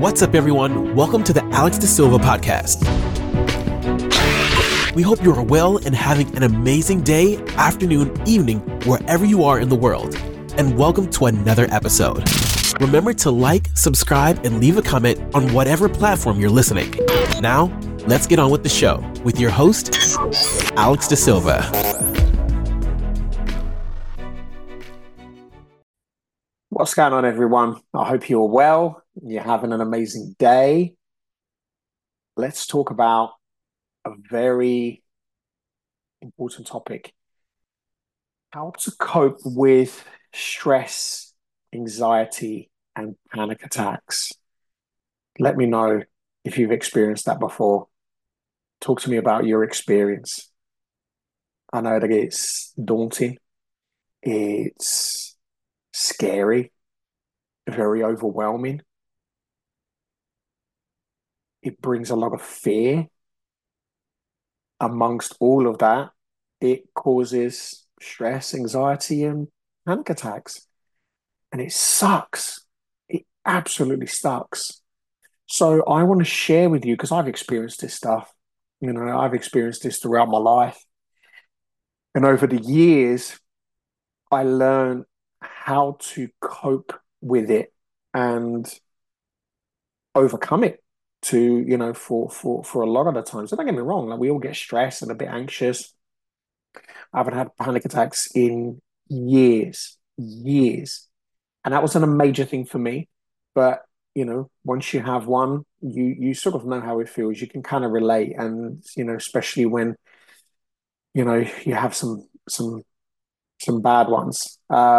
What's up, everyone? Welcome to the Alex Da Silva podcast. We hope you are well and having an amazing day, afternoon, evening, wherever you are in the world. And welcome to another episode. Remember to like, subscribe, and leave a comment on whatever platform you're listening. Now, let's get on with the show with your host, Alex Da Silva. What's going on, everyone? I hope you're well. You're having an amazing day. Let's talk about a very important topic: how to cope with stress, anxiety, and panic attacks. Let me know if you've experienced that before. Talk to me about your experience. I know that it's daunting. It's scary, very overwhelming. It brings a lot of fear. Amongst all of that, it causes stress, anxiety, and panic attacks. And it sucks. It absolutely sucks. So I want to share with you, because I've experienced this stuff. I've experienced this throughout my life. And over the years, I learned how to cope with it and overcome it for a lot of the time. So don't get me wrong, like, we all get stressed and a bit anxious. I haven't had panic attacks in years. And that wasn't a major thing for me. But, once you have one, you sort of know how it feels. You can kind of relate. And, especially when, you have some bad ones.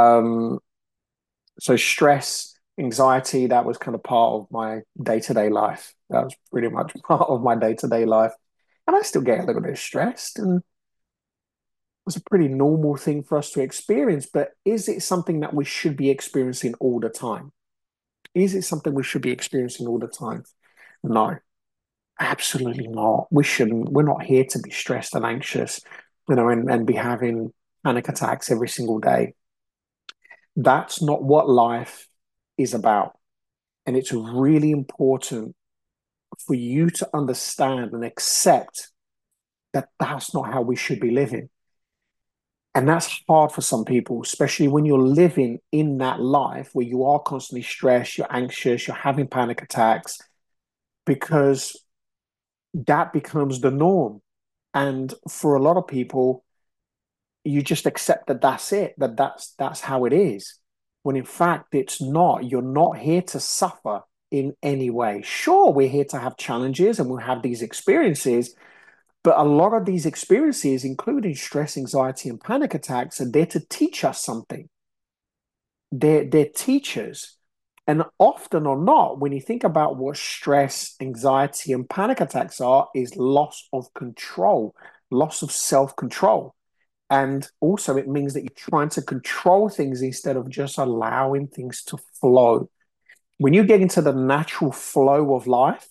So stress, anxiety, that was kind of part of my day-to-day life. That was pretty much part of my day-to-day life. And I still get a little bit stressed, and it's a pretty normal thing for us to experience. But is it something that we should be experiencing all the time? Is it something we should be experiencing all the time? No, absolutely not. We shouldn't. We're not here to be stressed and anxious, and be having panic attacks every single day. That's not what life is about. And it's really important for you to understand and accept that that's not how we should be living. And that's hard for some people, especially when you're living in that life where you are constantly stressed, you're anxious, you're having panic attacks, because that becomes the norm. And for a lot of people, you just accept that that's it, that's how it is. When in fact, it's not. You're not here to suffer in any way. Sure, we're here to have challenges and we'll have these experiences, but a lot of these experiences, including stress, anxiety, and panic attacks, are there to teach us something. They're teachers. And often or not, when you think about what stress, anxiety, and panic attacks are, is loss of control, loss of self-control. And also it means that you're trying to control things instead of just allowing things to flow. When you get into the natural flow of life,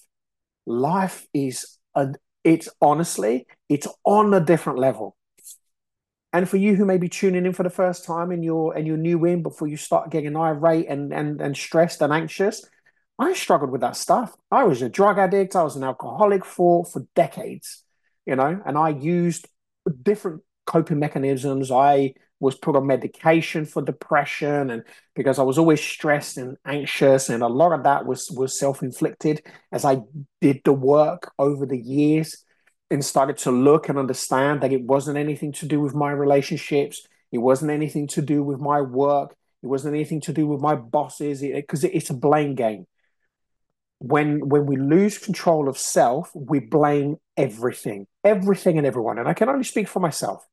it's on a different level. And for you who may be tuning in for the first time and you're new in, before you start getting irate and stressed and anxious, I struggled with that stuff. I was a drug addict. I was an alcoholic for decades, and I used different coping mechanisms. I was put on medication for depression, and because I was always stressed and anxious, and a lot of that was self-inflicted. As I did the work over the years and started to look and understand that it wasn't anything to do with my relationships, it wasn't anything to do with my work, it wasn't anything to do with my bosses, because it's a blame game. When we lose control of self, we blame everything and everyone. And I can only speak for myself.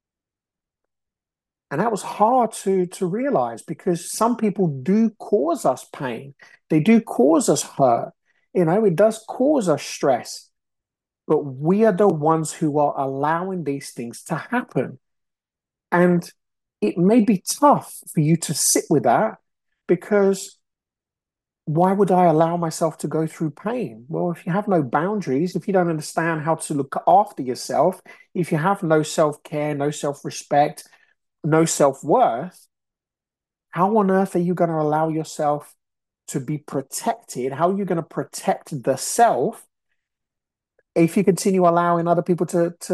And that was hard to realize, because some people do cause us pain. They do cause us hurt. It does cause us stress. But we are the ones who are allowing these things to happen. And it may be tough for you to sit with that, because why would I allow myself to go through pain? Well, if you have no boundaries, if you don't understand how to look after yourself, if you have no self-care, no self-respect, no self-worth, how on earth are you going to allow yourself to be protected, how are you going to protect the self if you continue allowing other people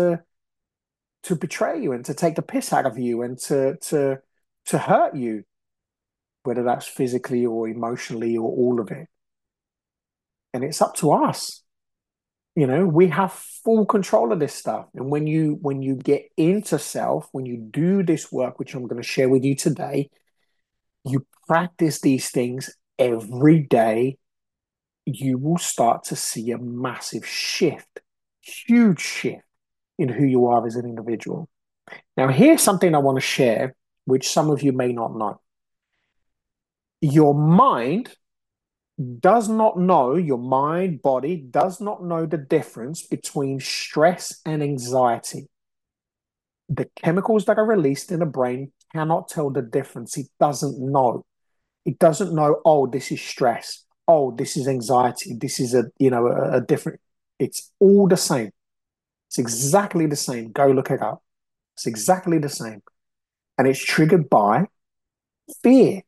to betray you and to take the piss out of you and to hurt you, whether that's physically or emotionally or all of it? And it's up to us. You know, we have full control of this stuff. And when you get into self, when you do this work, which I'm going to share with you today, you practice these things every day, you will start to see a massive shift, huge shift in who you are as an individual. Now, here's something I want to share, which some of you may not know. Your mind does not know, your mind, body does not know the difference between stress and anxiety. The chemicals that are released in the brain cannot tell the difference. It doesn't know. It doesn't know, oh, this is stress. Oh, this is anxiety. This is a different, it's all the same. It's exactly the same. Go look it up. It's exactly the same. And it's triggered by fear.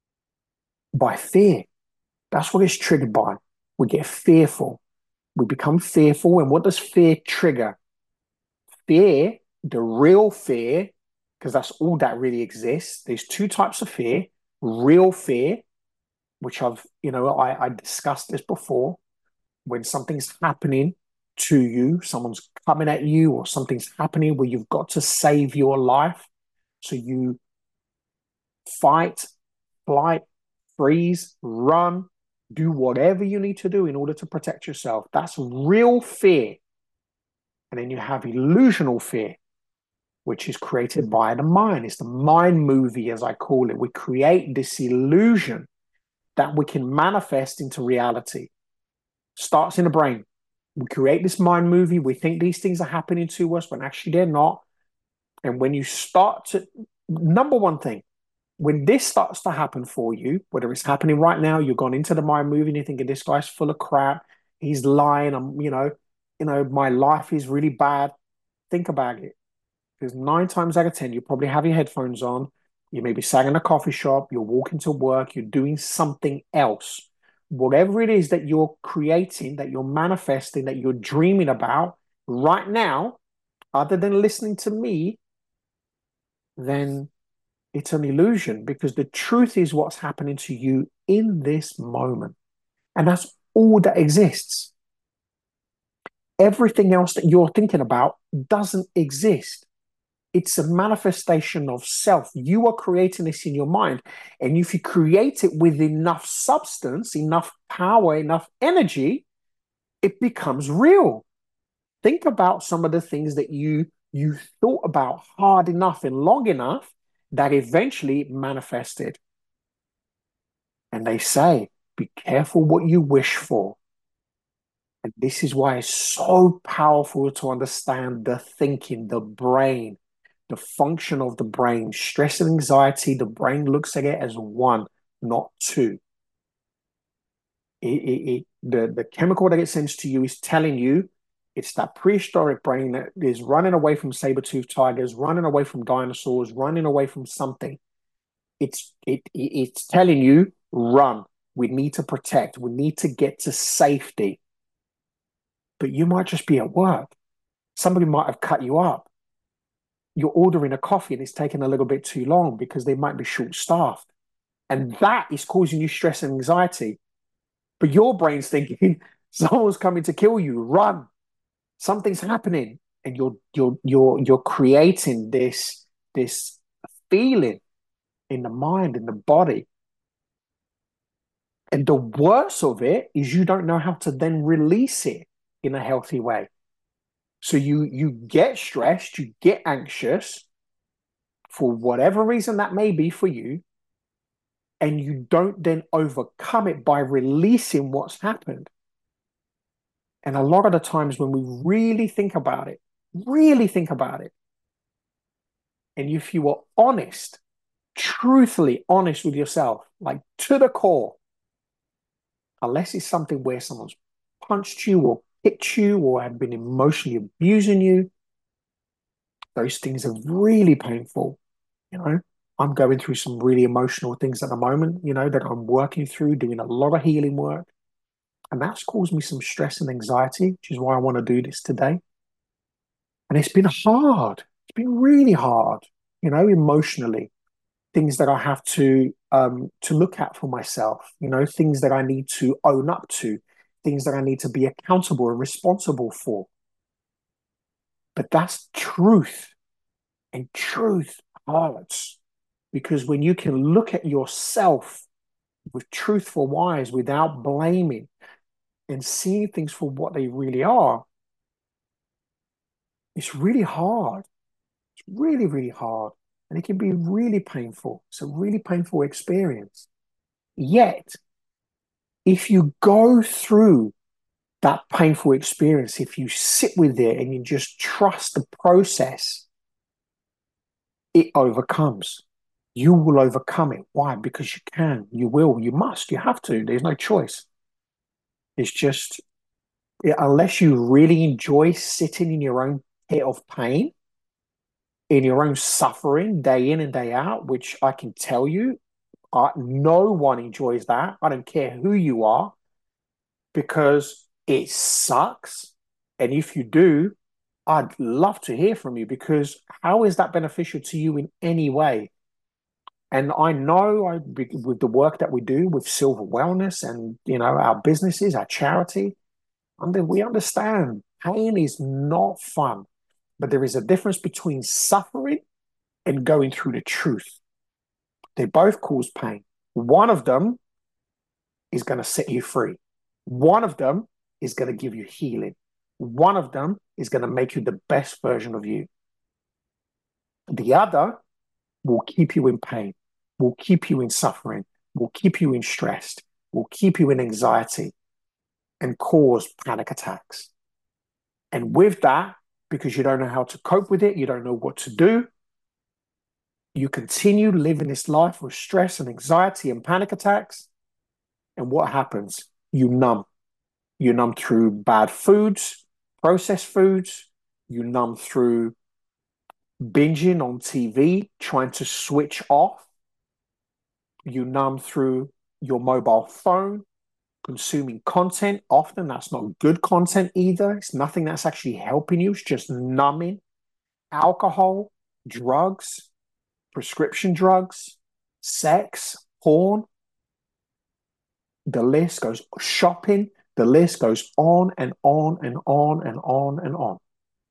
By fear. That's what it's triggered by. We get fearful. We become fearful. And what does fear trigger? Fear, the real fear, because that's all that really exists. There's two types of fear. Real fear, which I discussed this before. When something's happening to you, someone's coming at you, or something's happening where you've got to save your life. So you fight, flight, freeze, run, do whatever you need to do in order to protect yourself. That's real fear. And then you have illusional fear, which is created by the mind. It's the mind movie, as I call it. We create this illusion that we can manifest into reality. Starts in the brain. We create this mind movie. We think these things are happening to us when actually they're not. And when you start to, number one thing, when this starts to happen for you, whether it's happening right now, you've gone into the mind movie and you're thinking, this guy's full of crap. He's lying. My life is really bad. Think about it. Because 9 times out of 10, you probably have your headphones on. You may be sat in a coffee shop. You're walking to work. You're doing something else. Whatever it is that you're creating, that you're manifesting, that you're dreaming about right now, other than listening to me, then it's an illusion, because the truth is what's happening to you in this moment. And that's all that exists. Everything else that you're thinking about doesn't exist. It's a manifestation of self. You are creating this in your mind. And if you create it with enough substance, enough power, enough energy, it becomes real. Think about some of the things that you thought about hard enough and long enough that eventually manifested. And they say, be careful what you wish for. And this is why it's so powerful to understand the thinking, the brain, the function of the brain. Stress and anxiety, the brain looks at it as one, not two. The chemical that it sends to you is telling you it's that prehistoric brain that is running away from saber-toothed tigers, running away from dinosaurs, running away from something. It's telling you, run. We need to protect. We need to get to safety. But you might just be at work. Somebody might have cut you up. You're ordering a coffee and it's taking a little bit too long because they might be short-staffed. And that is causing you stress and anxiety. But your brain's thinking, someone's coming to kill you, run. Something's happening. And you're creating this feeling in the mind, in the body. And the worst of it is you don't know how to then release it in a healthy way. So you get stressed, you get anxious for whatever reason that may be for you, and you don't then overcome it by releasing what's happened. And a lot of the times when we really think about it, and if you were honest, truthfully honest with yourself, like to the core, unless it's something where someone's punched you or hit you or have been emotionally abusing you, those things are really painful. I'm going through some really emotional things at the moment, that I'm working through, doing a lot of healing work. And that's caused me some stress and anxiety, which is why I want to do this today. And it's been hard. It's been really hard, emotionally. Things that I have to look at for myself, things that I need to own up to, things that I need to be accountable and responsible for. But that's truth, and truth hurts because when you can look at yourself with truthful eyes without blaming and seeing things for what they really are, it's really hard. It's really, really hard. And it can be really painful. It's a really painful experience. Yet, if you go through that painful experience, if you sit with it and you just trust the process, it overcomes. You will overcome it. Why? Because you can, you will, you must, you have to. There's no choice. It's just, unless you really enjoy sitting in your own pit of pain, in your own suffering, day in and day out, which I can tell you, no one enjoys that. I don't care who you are, because it sucks. And if you do, I'd love to hear from you, because how is that beneficial to you in any way? And I know with the work that we do with Silver Wellness and our businesses, our charity, we understand pain is not fun, but there is a difference between suffering and going through the truth. They both cause pain. One of them is going to set you free. One of them is going to give you healing. One of them is going to make you the best version of you. The other will keep you in pain, will keep you in suffering, will keep you in stress, will keep you in anxiety and cause panic attacks. And with that, because you don't know how to cope with it, you don't know what to do, you continue living this life with stress and anxiety and panic attacks. And what happens? You numb. You numb through bad foods, processed foods. You numb through binging on TV, trying to switch off. You numb through your mobile phone, consuming content. Often that's not good content either. It's nothing that's actually helping you. It's just numbing. Alcohol, drugs, prescription drugs, sex, porn. The list goes, shopping. The list goes on and on and on and on and on.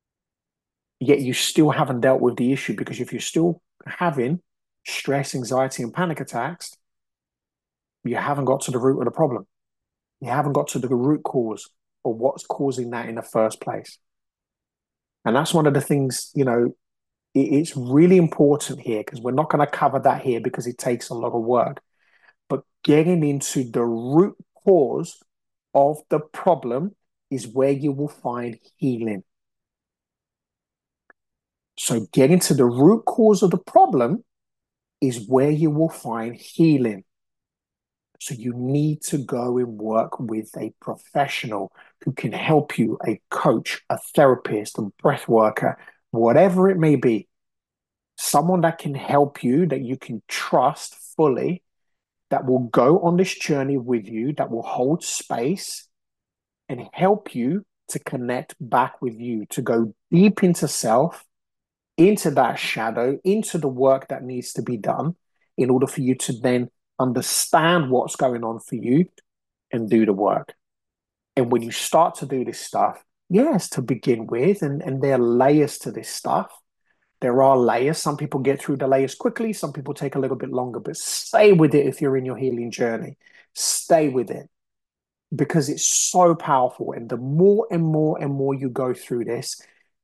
Yet you still haven't dealt with the issue, because if you're still having stress, anxiety, and panic attacks, you haven't got to the root of the problem. You haven't got to the root cause of what's causing that in the first place. And that's one of the things, it's really important here, because we're not going to cover that here because it takes a lot of work. But getting into the root cause of the problem is where you will find healing. So getting to the root cause of the problem is where you will find healing. So you need to go and work with a professional who can help you, a coach, a therapist, a breath worker, whatever it may be. Someone that can help you, that you can trust fully, that will go on this journey with you, that will hold space and help you to connect back with you, to go deep into self, into that shadow, into the work that needs to be done in order for you to then understand what's going on for you and do the work. And when you start to do this stuff, yes, to begin with, and there are layers to this stuff. There are layers. Some people get through the layers quickly. Some people take a little bit longer, but stay with it if you're in your healing journey. Stay with it, because it's so powerful. And the more and more and more you go through this,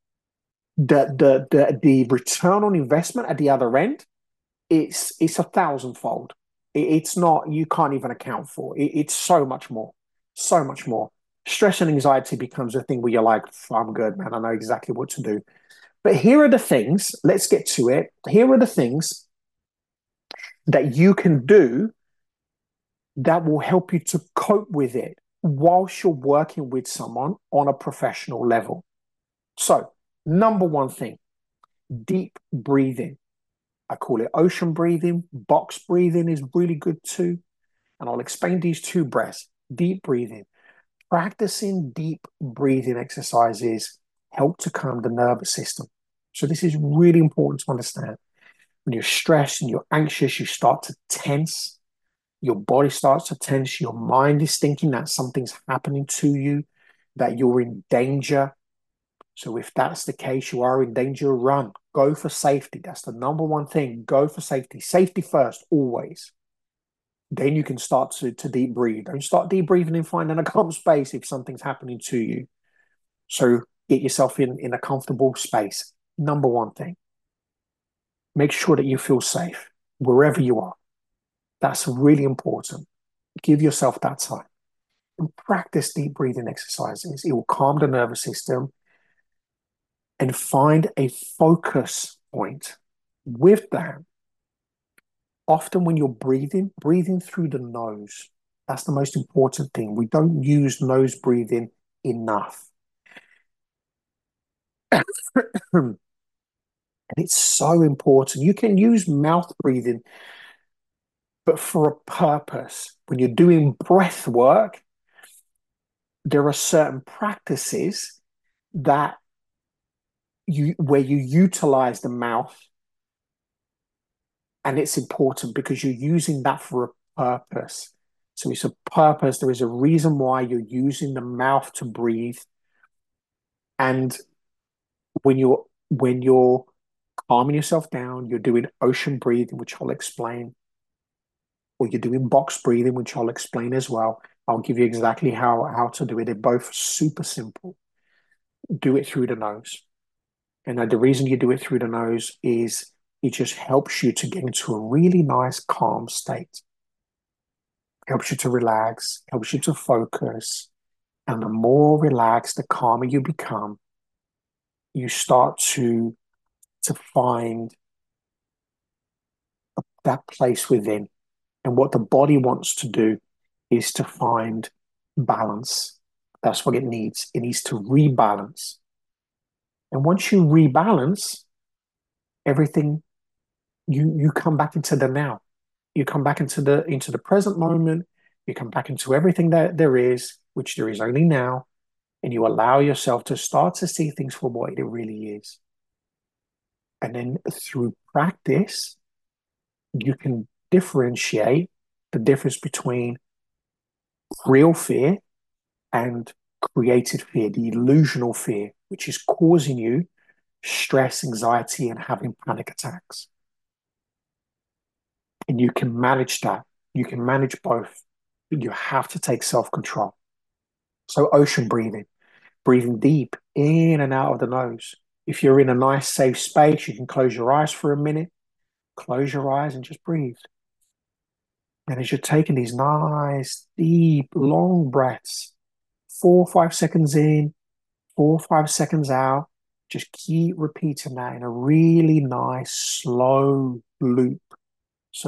the return on investment at the other end, it's a thousandfold. It's not, you can't even account for it. It's so much more, so much more. Stress and anxiety becomes a thing where you're like, I'm good, man. I know exactly what to do. But here are the things, let's get to it. Here are the things that you can do that will help you to cope with it whilst you're working with someone on a professional level. So, number one thing, deep breathing. I call it ocean breathing. Box breathing is really good too. And I'll explain these two breaths. Deep breathing. Practicing deep breathing exercises help to calm the nervous system. So this is really important to understand. When you're stressed and you're anxious, you start to tense. Your body starts to tense. Your mind is thinking that something's happening to you, that you're in danger. So if that's the case, you are in danger, run. Go for safety. That's the number one thing. Go for safety. Safety first, always. Then you can start to deep breathe. Don't start deep breathing and finding a calm space if something's happening to you. So get yourself in a comfortable space. Number one thing. Make sure that you feel safe wherever you are. That's really important. Give yourself that time and practice deep breathing exercises. It will calm the nervous system and find a focus point. With that, often when you're breathing through the nose. That's the most important thing. We don't use nose breathing enough. And it's so important. You can use mouth breathing, but for a purpose. When you're doing breath work, there are certain practices that where you utilize the mouth, and it's important because you're using that for a purpose. So it's a purpose. There is a reason why you're using the mouth to breathe. And when you're calming yourself down, you're doing ocean breathing, which I'll explain, or you're doing box breathing, which I'll explain as well. I'll give you exactly how to do it. They're both super simple. Do it through the nose. And the reason you do it through the nose is it just helps you to get into a really nice, calm state. Helps you to relax, helps you to focus. And the more relaxed, the calmer you become, you start to find that place within. And what the body wants to do is to find balance. That's what it needs. It needs to rebalance. And once you rebalance, everything you come back into the now. You come back into the present moment. You come back into everything that there is, which there is only now, and you allow yourself to start to see things for what it really is. And then through practice, you can differentiate the difference between real fear and created fear, the illusional fear, which is causing you stress, anxiety, and having panic attacks. And you can manage that. You can manage both. But you have to take self-control. So ocean breathing, breathing deep in and out of the nose. If you're in a nice, safe space, you can close your eyes for a minute. Close your eyes and just breathe. And as you're taking these nice, deep, long breaths, 4 or 5 seconds in, 4 or 5 seconds out, just keep repeating that in a really nice, slow loop. So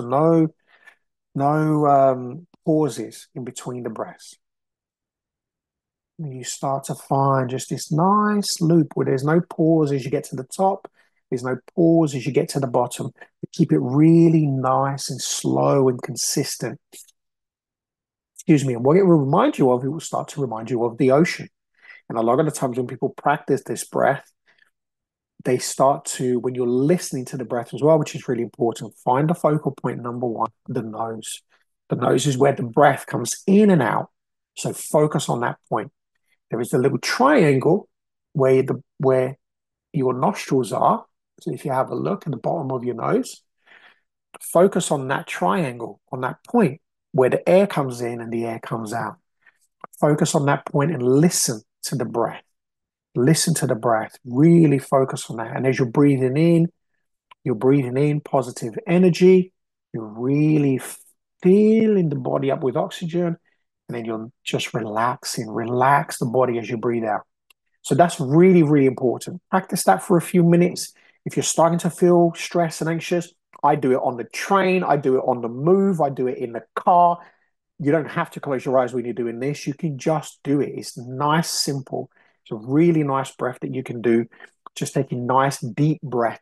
no pauses in between the breaths. And you start to find just this nice loop where there's no pause as you get to the top, there's no pause as you get to the bottom. You keep it really nice and slow and consistent. Excuse me. And what it will remind you of, it will start to remind you of the ocean. And a lot of the times when people practice this breath, they start to, when you're listening to the breath as well, which is really important, find the focal point number one, the nose. The nose is where the breath comes in and out. So focus on that point. There is a little triangle where your nostrils are. So if you have a look at the bottom of your nose, focus on that triangle, on that point where the air comes in and the air comes out. Focus on that point and listen to the breath. Listen to the breath. Really focus on that. And as you're breathing in positive energy. You're really filling the body up with oxygen. And then you're just relaxing. Relax the body as you breathe out. So that's really, really important. Practice that for a few minutes. If you're starting to feel stressed and anxious, I do it on the train. I do it on the move. I do it in the car. You don't have to close your eyes when you're doing this. You can just do it. It's nice, simple. It's a really nice breath that you can do. Just taking nice, deep breaths.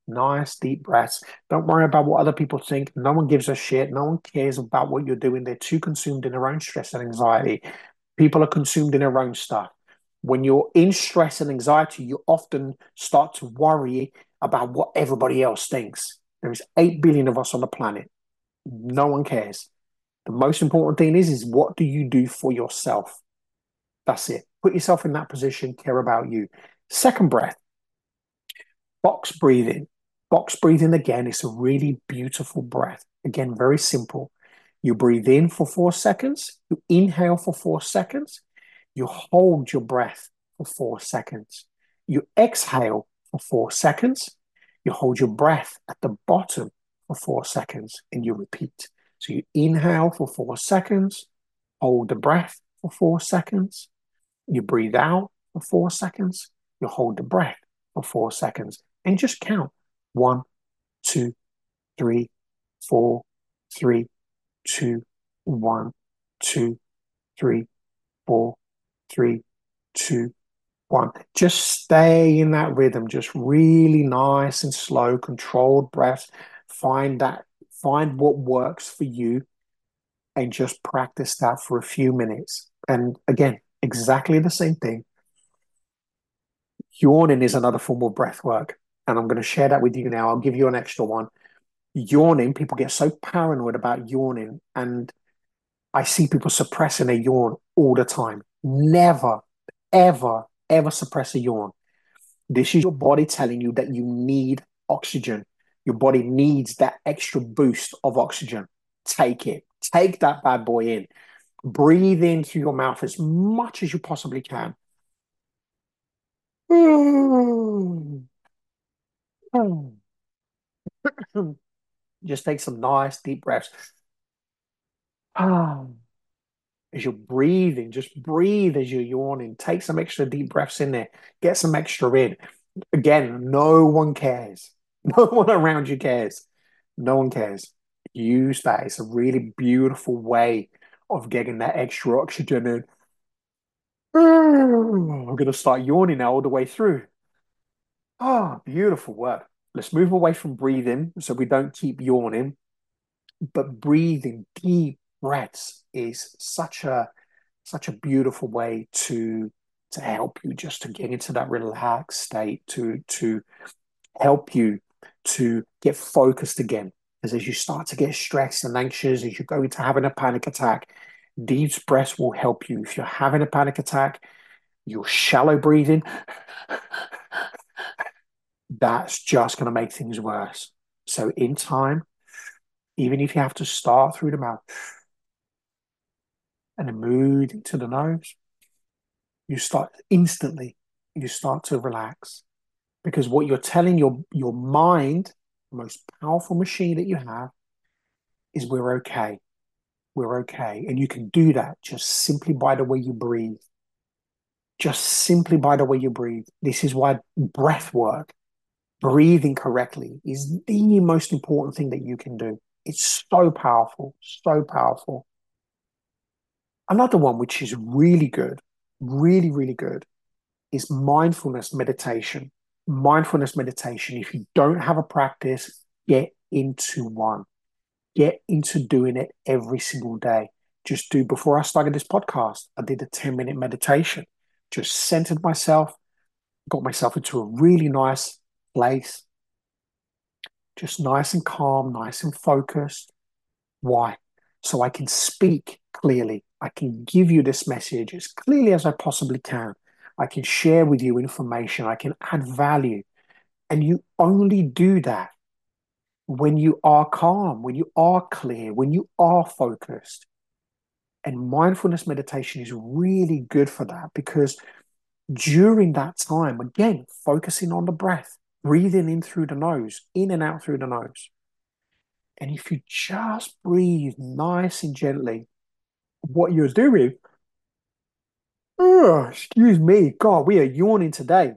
Nice deep breaths. Don't worry about what other people think. No one gives a shit. No one cares about what you're doing. They're too consumed in their own stress and anxiety. People are consumed in their own stuff. When you're in stress and anxiety, you often start to worry about what everybody else thinks. There's 8 billion of us on the planet. No one cares. The most important thing is what do you do for yourself? That's it. Put yourself in that position, care about you. Second breath, box breathing. Box breathing again is a really beautiful breath. Again, very simple. You breathe in for 4 seconds, you inhale for 4 seconds, you hold your breath for 4 seconds, you exhale for 4 seconds, you hold your breath at the bottom for 4 seconds, and you repeat. So you inhale for 4 seconds, hold the breath for 4 seconds, you breathe out for 4 seconds, you hold the breath for 4 seconds, and just count 1, 2, 3, 4, 3, 2, 1, 2, 3, 4, 3, 2, 1. Just stay in that rhythm, just really nice and slow, controlled breaths. Find what works for you and just practice that for a few minutes. And again, exactly the same thing. Yawning is another form of breath work. And I'm going to share that with you now. I'll give you an extra one. Yawning, people get so paranoid about yawning. And I see people suppressing a yawn all the time. Never, ever, ever suppress a yawn. This is your body telling you that you need oxygen. Your body needs that extra boost of oxygen. Take it. Take that bad boy in. Breathe in through your mouth as much as you possibly can. Just take some nice deep breaths. As you're breathing, just breathe as you're yawning. Take some extra deep breaths in there. Get some extra in. Again, no one cares. No one around you cares. No one cares. Use that. It's a really beautiful way of getting that extra oxygen in. I'm going to start yawning now all the way through. Oh, beautiful work. Let's move away from breathing so we don't keep yawning. But breathing deep breaths is such a beautiful way to help you just to get into that relaxed state, to help you to get focused again. Because as you start to get stressed and anxious, as you go into having a panic attack, deep breaths will help you. If you're having a panic attack, you're shallow breathing, that's just going to make things worse. So in time, even if you have to start through the mouth and then move into the nose, you start instantly, you start to relax because what you're telling your mind, the most powerful machine that you have, is we're okay. We're okay. And you can do that just simply by the way you breathe. Just simply by the way you breathe. This is why breath work, breathing correctly, is the most important thing that you can do. It's so powerful, so powerful. Another one which is really good, really, really good, is mindfulness meditation. Mindfulness meditation, if you don't have a practice, get into one. Get into doing it every single day. Just do, before I started this podcast, I did a 10-minute meditation. Just centered myself, got myself into a really nice place, just nice and calm, nice and focused. Why? So I can speak clearly. I can give you this message as clearly as I possibly can. I can share with you information. I can add value. And you only do that when you are calm, when you are clear, when you are focused. And mindfulness meditation is really good for that because during that time, again, focusing on the breath, breathing in through the nose, in and out through the nose. And if you just breathe nice and gently, what you're doing, oh, excuse me, God, we are yawning today.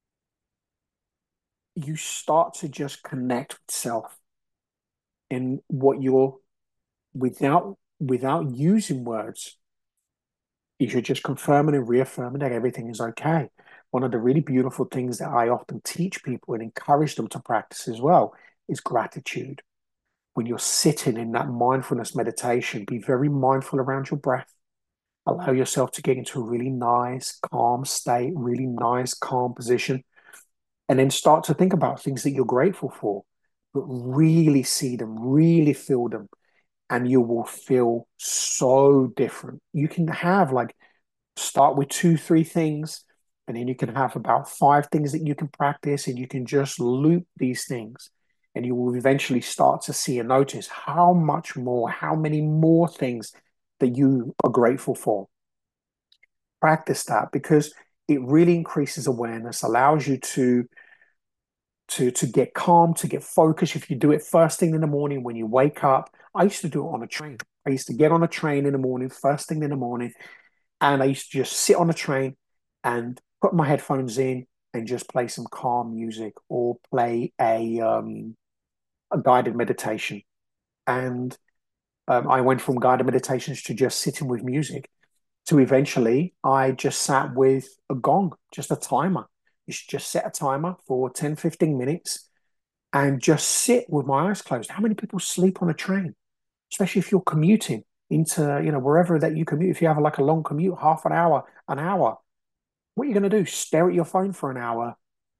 You start to just connect with self in what you're without using words. You're just confirming and reaffirming that everything is okay. one of the really beautiful things that I often teach people and encourage them to practice as well is gratitude. When you're sitting in that mindfulness meditation, be very mindful around your breath. Allow yourself to get into a really nice, calm state, really nice, calm position, and then start to think about things that you're grateful for, but really see them, really feel them, and you will feel so different. You can have like start with two, three things, and then you can have about five things that you can practice, and you can just loop these things. And you will eventually start to see and notice how much more, how many more things that you are grateful for. Practice that because it really increases awareness, allows you to get calm, to get focused. If you do it first thing in the morning when you wake up, I used to do it on a train. I used to get on a train in the morning, first thing in the morning, and I used to just sit on the train and put my headphones in and just play some calm music or play a guided meditation. And I went from guided meditations to just sitting with music to eventually I just sat with a gong, just a timer. You should just set a timer for 10, 15 minutes and just sit with my eyes closed. How many people sleep on a train, especially if you're commuting into, wherever that you commute? If you have like a long commute, half an hour, what are you going to do? Stare at your phone for an hour,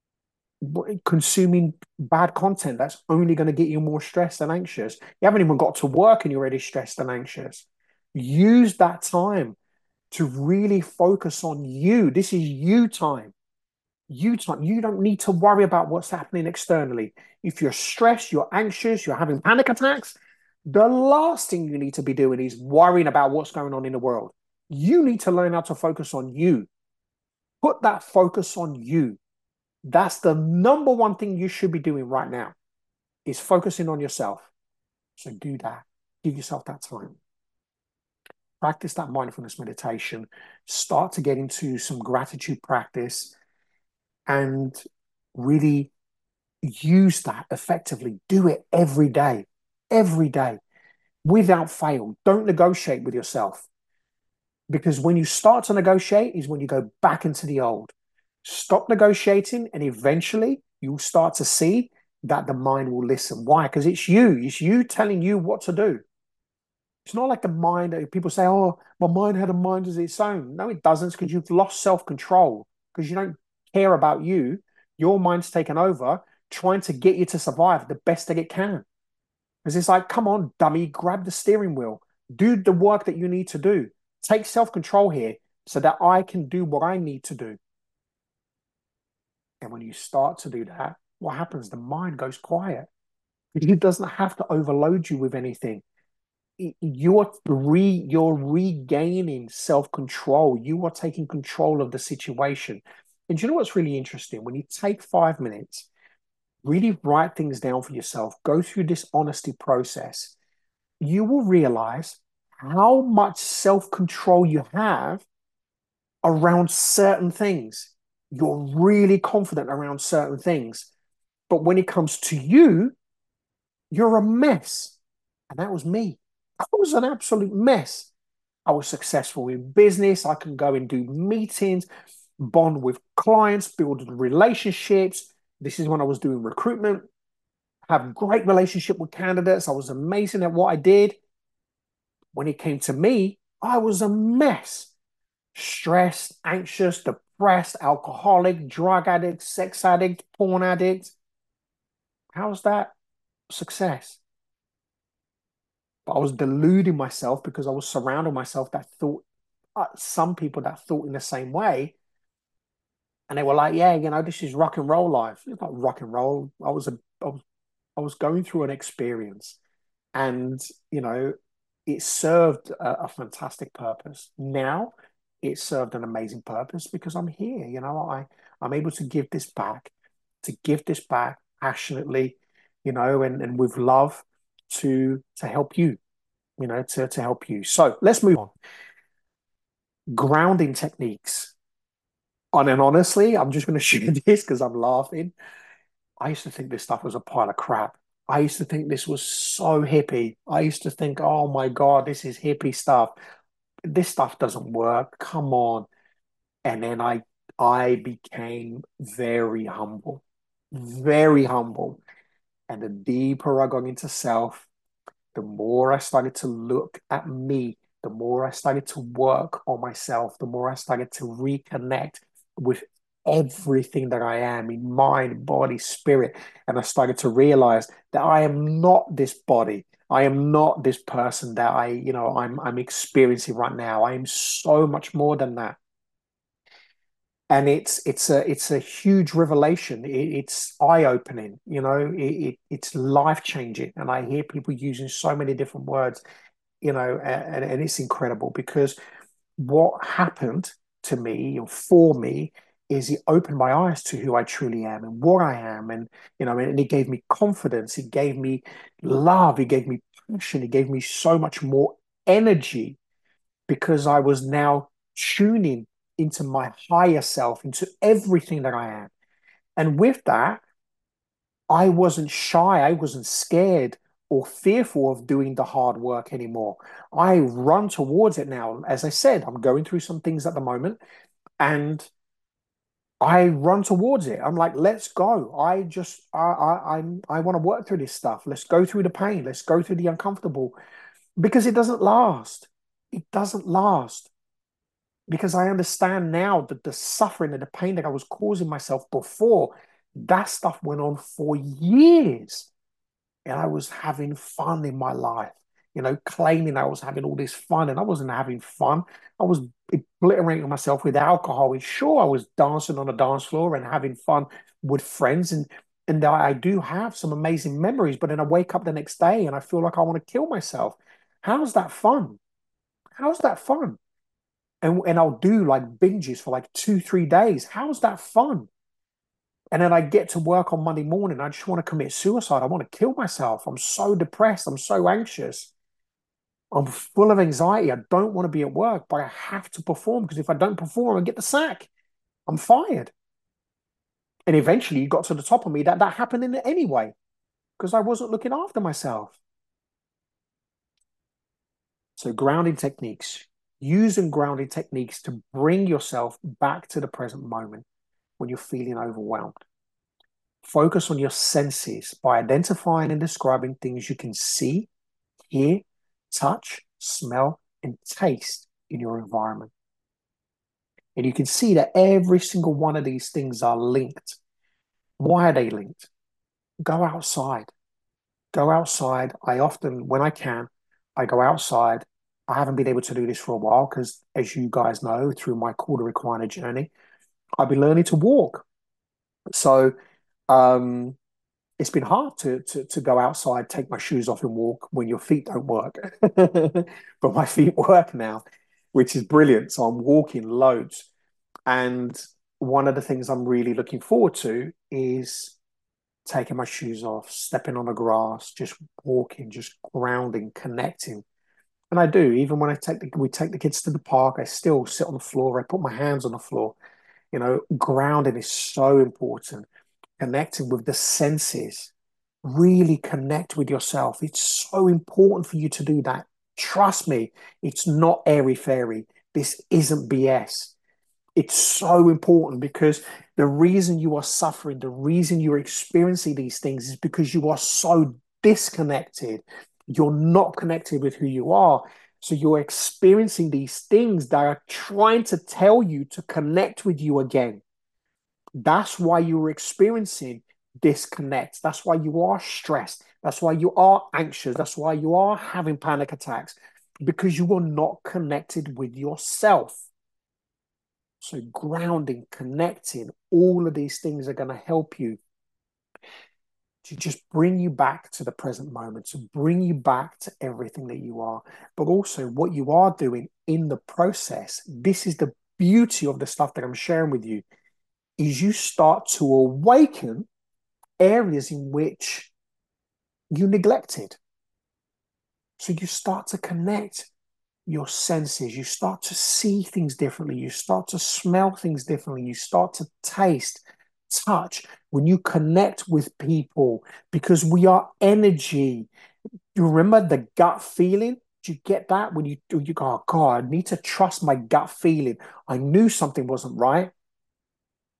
consuming bad content that's only going to get you more stressed and anxious. You haven't even got to work and you're already stressed and anxious. Use that time to really focus on you. This is you time. You time. You don't need to worry about what's happening externally. If you're stressed, you're anxious, you're having panic attacks, the last thing you need to be doing is worrying about what's going on in the world. You need to learn how to focus on you. Put that focus on you. That's the number one thing you should be doing right now is focusing on yourself. So do that. Give yourself that time. Practice that mindfulness meditation. Start to get into some gratitude practice and really use that effectively. Do it every day, without fail. Don't negotiate with yourself because when you start to negotiate is when you go back into the old. Stop negotiating, and eventually you'll start to see that the mind will listen. Why? Because it's you. It's you telling you what to do. It's not like the mind. People say, "Oh, my mind had a mind of its own." No, it doesn't. Because you've lost self-control. Because you don't care about you. Your mind's taken over, trying to get you to survive the best that it can. Because it's like, come on, dummy, grab the steering wheel, do the work that you need to do, take self-control here, so that I can do what I need to do. And when you start to do that, what happens? The mind goes quiet. It doesn't have to overload you with anything. You're regaining self-control. You are taking control of the situation. And do you know what's really interesting? When you take 5 minutes, really write things down for yourself, go through this honesty process, you will realize how much self-control you have around certain things. You're really confident around certain things. But when it comes to you, you're a mess. And that was me. I was an absolute mess. I was successful in business. I can go and do meetings, bond with clients, build relationships. This is when I was doing recruitment, have great relationship with candidates. I was amazing at what I did. When it came to me, I was a mess. Stressed, anxious, depressed, alcoholic, drug addict, sex addict, porn addict. How's that success? But I was deluding myself because I was surrounding myself that thought, some people that thought in the same way. And they were like, yeah, this is rock and roll life. It's not rock and roll. I was going through an experience and, it served a fantastic purpose. Now it served an amazing purpose because I'm here, I'm able to give this back passionately, and with love to help you, to help you. So let's move on. Grounding techniques. And honestly, I'm just going to share this because I'm laughing. I used to think this stuff was a pile of crap. I used to think this was so hippie. I used to think, oh my God, this is hippie stuff. This stuff doesn't work. Come on. And then I I became very humble, very humble. And the deeper I got into self, the more I started to look at me, the more I started to work on myself, the more I started to reconnect with everything that I am in mind, body, spirit. And I started to realize that I am not this body. I am not this person that I'm experiencing right now. I am so much more than that. And it's a huge revelation. It's eye-opening, it's life-changing. And I hear people using so many different words, and it's incredible because what happened to me or for me is it opened my eyes to who I truly am and what I am. And it gave me confidence, it gave me love, it gave me passion, it gave me so much more energy because I was now tuning into my higher self, into everything that I am. And with that, I wasn't shy, I wasn't scared or fearful of doing the hard work anymore. I run towards it now. As I said, I'm going through some things at the moment and I run towards it. I'm like, let's go. I want to work through this stuff. Let's go through the pain. Let's go through the uncomfortable because it doesn't last. It doesn't last because I understand now that the suffering and the pain that I was causing myself before, that stuff went on for years. And I was having fun in my life, claiming I was having all this fun, and I wasn't having fun. I was obliterating myself with alcohol. And sure, I was dancing on a dance floor and having fun with friends, and I do have some amazing memories. But then I wake up the next day and I feel like I want to kill myself. How's that fun? How's that fun? And I'll do like binges for like 2, 3 days. How's that fun? And then I get to work on Monday morning. I just want to commit suicide. I want to kill myself. I'm so depressed. I'm so anxious. I'm full of anxiety. I don't want to be at work, but I have to perform because if I don't perform, I get the sack. I'm fired. And eventually it got to the top of me that happened in it anyway because I wasn't looking after myself. So grounding techniques, using grounding techniques to bring yourself back to the present moment when you're feeling overwhelmed. Focus on your senses by identifying and describing things you can see, hear, touch, smell, and taste in your environment. And you can see that every single one of these things are linked. Why are they linked? Go outside. Go outside. I often, when I can, I go outside. I haven't been able to do this for a while because, as you guys know, through my quarter recliner journey, I've been learning to walk. So, um, it's been hard to go outside, take my shoes off and walk when your feet don't work. But my feet work now, which is brilliant. So I'm walking loads. And one of the things I'm really looking forward to is taking my shoes off, stepping on the grass, just walking, just grounding, connecting. And I do, even when we take the kids to the park, I still sit on the floor, I put my hands on the floor. Grounding is so important, connecting with the senses, really connect with yourself. It's so important for you to do that. Trust me, it's not airy fairy. This isn't BS. It's so important because the reason you are suffering, the reason you're experiencing these things is because you are so disconnected. You're not connected with who you are. So you're experiencing these things that are trying to tell you to connect with you again. That's why you're experiencing disconnect. That's why you are stressed. That's why you are anxious. That's why you are having panic attacks because you are not connected with yourself. So, grounding, connecting, all of these things are going to help you to just bring you back to the present moment, to bring you back to everything that you are, but also what you are doing in the process. This is the beauty of the stuff that I'm sharing with you is you start to awaken areas in which you neglected. So you start to connect your senses, you start to see things differently, you start to smell things differently, you start to taste, touch when you connect with people because we are energy. You remember the gut feeling? Do you get that when you go, oh God, I need to trust my gut feeling. I knew something wasn't right.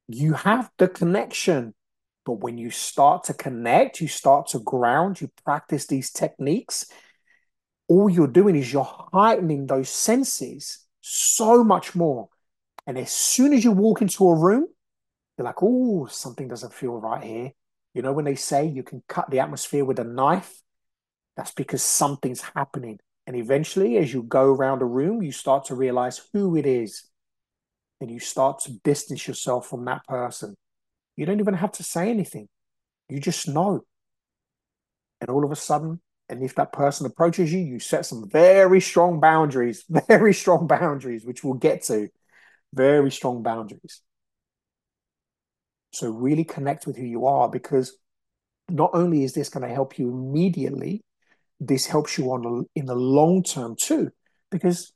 You have the connection. But when you start to connect, you start to ground, you practice these techniques, all you're doing is you're heightening those senses so much more. And as soon as you walk into a room, you're like, oh, something doesn't feel right here. You know, when they say you can cut the atmosphere with a knife, that's because something's happening. And eventually, as you go around a room, you start to realize who it is. And you start to distance yourself from that person. You don't even have to say anything. You just know. And all of a sudden, and if that person approaches you, you set some very strong boundaries, very strong boundaries, which we'll get to, very strong boundaries. So really connect with who you are, because not only is this going to help you immediately, this helps you in the long term too, because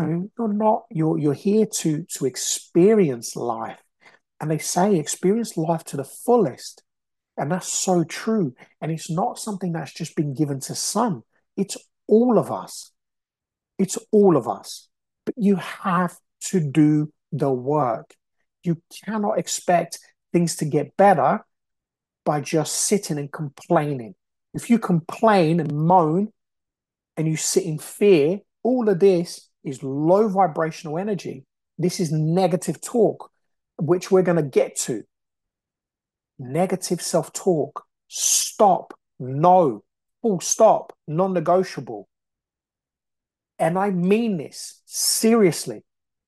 you're here to experience life, and they say experience life to the fullest, and that's so true. And it's not something that's just been given to some; it's all of us. It's all of us. But you have to do the work. You cannot expect things to get better by just sitting and complaining. If you complain and moan and you sit in fear, all of this is low vibrational energy. This is negative talk, which we're going to get to. Negative self talk. Stop. No. Full stop. Non negotiable. And I mean this seriously.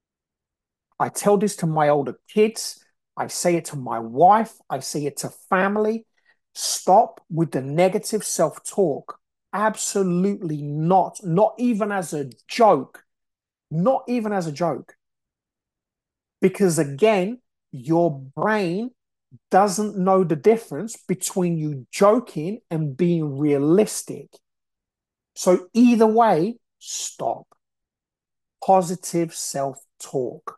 I tell this to my older kids. I say it to my wife. I say it to family. Stop with the negative self talk. Absolutely not. Not even as a joke. Not even as a joke. Because again, your brain doesn't know the difference between you joking and being realistic. So either way, stop. Positive self talk.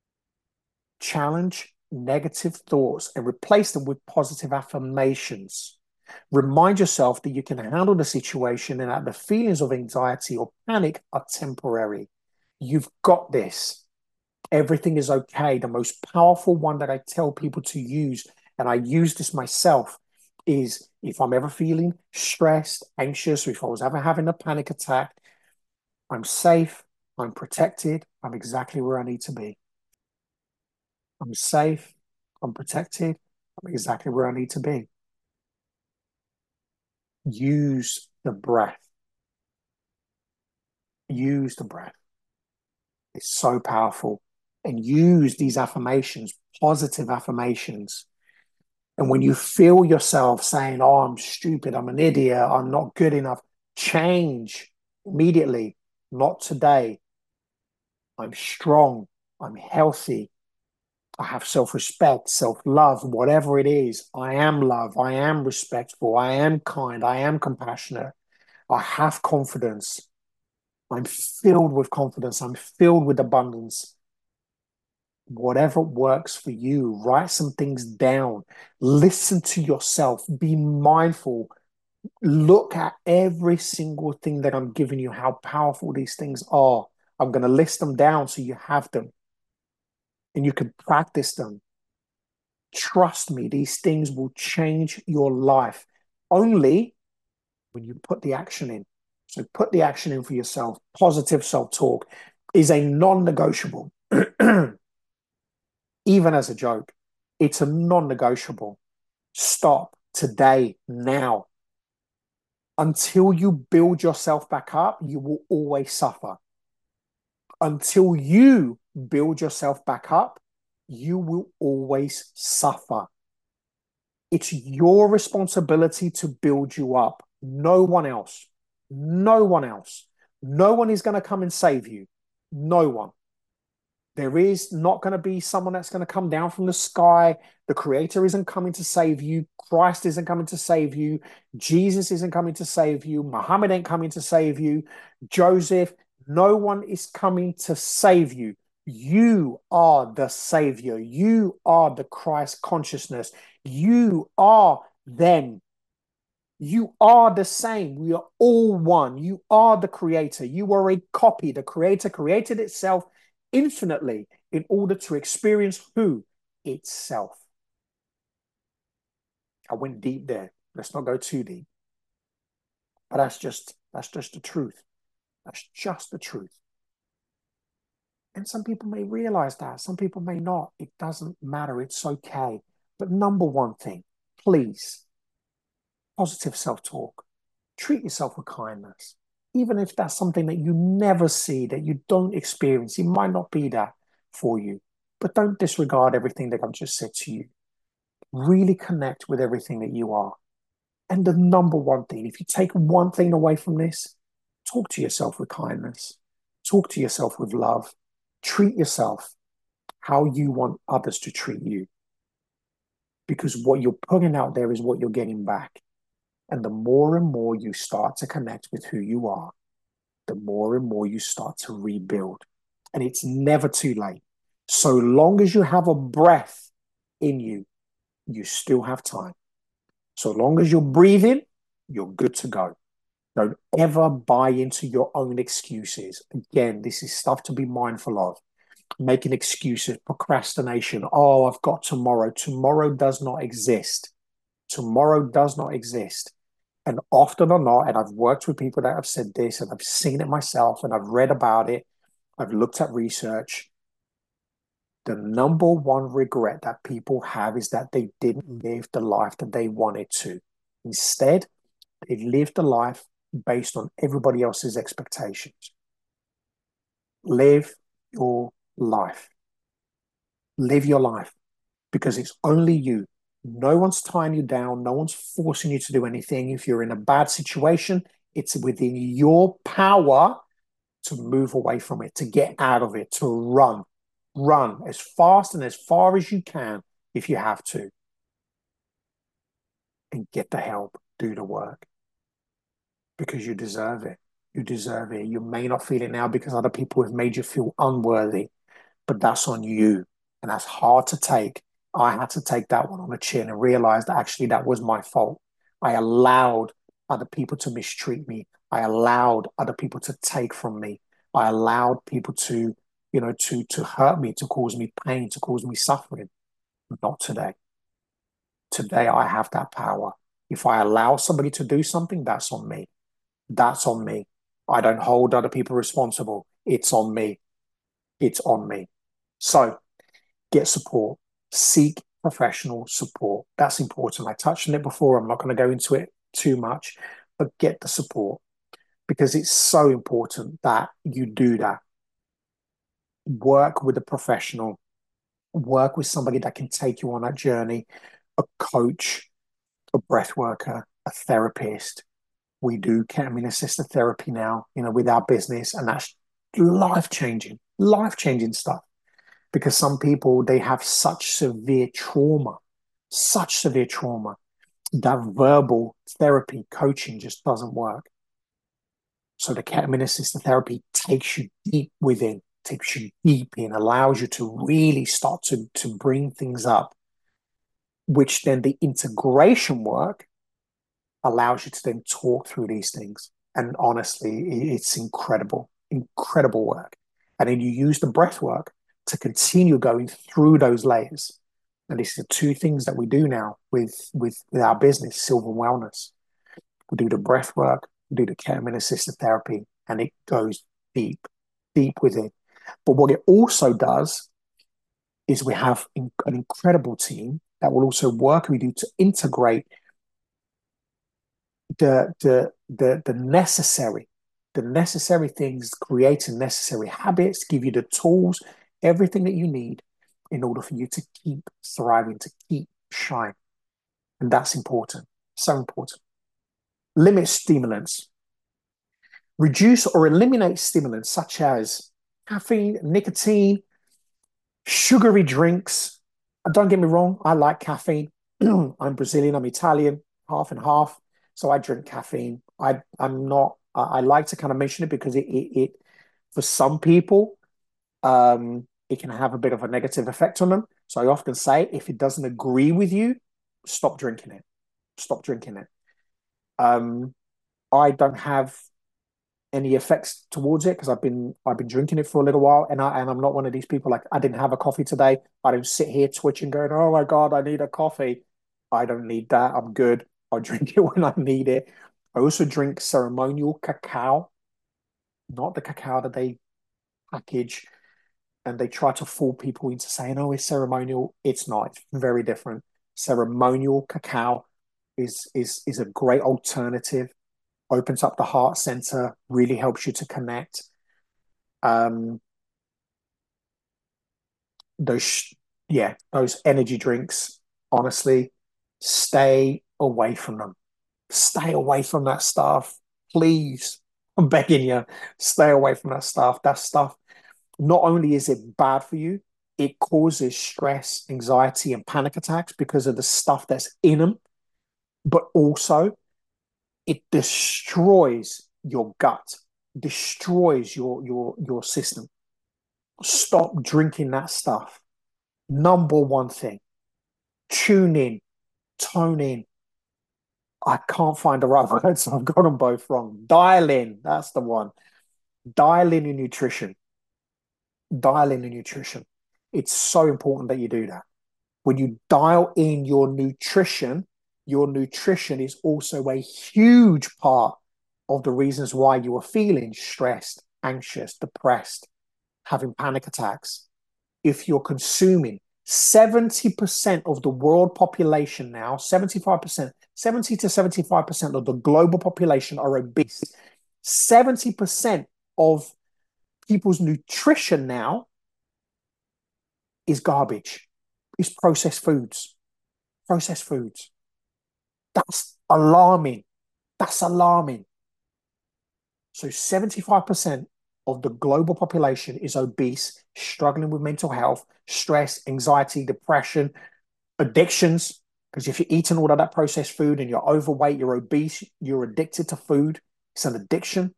Challenge negative thoughts and replace them with positive affirmations. Remind yourself that you can handle the situation and that the feelings of anxiety or panic are temporary. You've got this. Everything is okay. The most powerful one that I tell people to use, and I use this myself, is if I'm ever feeling stressed, anxious, or if I was ever having a panic attack, I'm safe, I'm protected, I'm exactly where I need to be. I'm safe, I'm protected, I'm exactly where I need to be. Use the breath. Use the breath. It's so powerful. And use these affirmations, positive affirmations. And when you feel yourself saying, oh, I'm stupid, I'm an idiot, I'm not good enough, change immediately. Not today. I'm strong, I'm healthy, I have self-respect, self-love, whatever it is. I am love. I am respectful. I am kind. I am compassionate. I have confidence. I'm filled with confidence. I'm filled with abundance. Whatever works for you, write some things down. Listen to yourself. Be mindful. Look at every single thing that I'm giving you, how powerful these things are. I'm going to list them down so you have them and you can practice them. Trust me, these things will change your life only when you put the action in. So put the action in for yourself. Positive self-talk is a non-negotiable, even as a joke. It's a non-negotiable. Stop today, now. Until you build yourself back up, you will always suffer. Until you build yourself back up, you will always suffer. It's your responsibility to build you up. No one else. No one else. No one is going to come and save you. No one. There is not going to be someone that's going to come down from the sky. The Creator isn't coming to save you. Christ isn't coming to save you. Jesus isn't coming to save you. Muhammad ain't coming to save you. Joseph, no one is coming to save you. You are the Savior. You are the Christ consciousness. You are them. You are the same. We are all one. You are the creator. You are a copy. The creator created itself infinitely in order to experience who? itself. I went deep there. Let's not go too deep. But that's just the truth. That's just the truth. And some people may realize that. Some people may not. It doesn't matter. It's okay. But number one thing, please, positive self-talk. Treat yourself with kindness. Even if that's something that you never see, that you don't experience, it might not be that for you. But don't disregard everything that I've just said to you. Really connect with everything that you are. And the number one thing, if you take one thing away from this, talk to yourself with kindness. Talk to yourself with love. Treat yourself how you want others to treat you. Because what you're putting out there is what you're getting back. And the more and more you start to connect with who you are, the more and more you start to rebuild. And it's never too late. So long as you have a breath in you, you still have time. So long as you're breathing, you're good to go. Don't ever buy into your own excuses. Again, this is stuff to be mindful of. Making excuses, procrastination. Oh, I've got tomorrow. Tomorrow does not exist. Tomorrow does not exist. And often or not, and I've worked with people that have said this, and I've seen it myself, and I've read about it, I've looked at research. The number one regret that people have is that they didn't live the life that they wanted to. Instead, they lived a life based on everybody else's expectations. Live your life. Live your life, because it's only you. No one's tying you down. No one's forcing you to do anything. If you're in a bad situation, it's within your power to move away from it, to get out of it, to run. Run as fast and as far as you can if you have to. And get the help. Do the work. Because you deserve it. You deserve it. You may not feel it now because other people have made you feel unworthy, but that's on you. And that's hard to take. I had to take that one on the chin and realize that actually that was my fault. I allowed other people to mistreat me. I allowed other people to take from me. I allowed people to, to hurt me, to cause me pain, to cause me suffering. Not today. Today I have that power. If I allow somebody to do something, that's on me. That's on me. I don't hold other people responsible. It's on me. It's on me. So get support. Seek professional support. That's important. I touched on it before. I'm not going to go into it too much, but get the support, because it's so important that you do that. Work with a professional. Work with somebody that can take you on that journey. A coach, a breath worker, a therapist. We do ketamine assisted therapy now, with our business, and that's life changing stuff. Because some people, they have such severe trauma that verbal therapy coaching just doesn't work. So the ketamine assisted therapy takes you deep within, takes you deep in, allows you to really start to bring things up, which then the integration work allows you to then talk through these things. And honestly, it's incredible, incredible work. And then you use the breath work to continue going through those layers. And these are two things that we do now with our business, Silver Wellness. We do the breath work, we do the ketamine assisted therapy, and it goes deep, deep within. But what it also does is we have an incredible team that will also work with you to integrate the necessary things, creating necessary habits, give you the tools, everything that you need in order for you to keep thriving, to keep shining. And that's important. So important. Limit stimulants. Reduce or eliminate stimulants such as caffeine, nicotine, sugary drinks. Don't get me wrong, I like caffeine. I'm Brazilian, I'm Italian, half and half. So I drink caffeine. I like to kind of mention it because it for some people, it can have a bit of a negative effect on them. So I often say, if it doesn't agree with you, stop drinking it. Stop drinking it. I don't have any effects towards it because I've been drinking it for a little while, and I'm not one of these people like I didn't have a coffee today. I don't sit here twitching, going, "Oh my God, I need a coffee." I don't need that. I'm good. I drink it when I need it. I also drink ceremonial cacao, not the cacao that they package and they try to fool people into saying, "Oh, it's ceremonial." It's not. It's very different. Ceremonial cacao is a great alternative. Opens up the heart center, really helps you to connect. Um, those yeah, those energy drinks, honestly, stay away from them. Stay away from that stuff. Please. I'm begging you, stay away from that stuff. That stuff, not only is it bad for you, it causes stress, anxiety, and panic attacks because of the stuff that's in them, but also it destroys your gut, destroys your system. Stop drinking that stuff. Number one thing, tune in, tone in. I can't find the right words, so I've got them both wrong. Dial in, that's the one. Dial in your nutrition. Dial in your nutrition. It's so important that you do that. When you dial in your nutrition is also a huge part of the reasons why you are feeling stressed, anxious, depressed, having panic attacks. If you're consuming 70% of the world population now, 75%, 70 to 75% of the global population are obese. 70% of people's nutrition now is garbage, is processed foods. Processed foods. That's alarming. That's alarming. So 75% of the global population is obese, struggling with mental health, stress, anxiety, depression, addictions. Because if you're eating all of that processed food and you're overweight, you're obese, you're addicted to food, it's an addiction.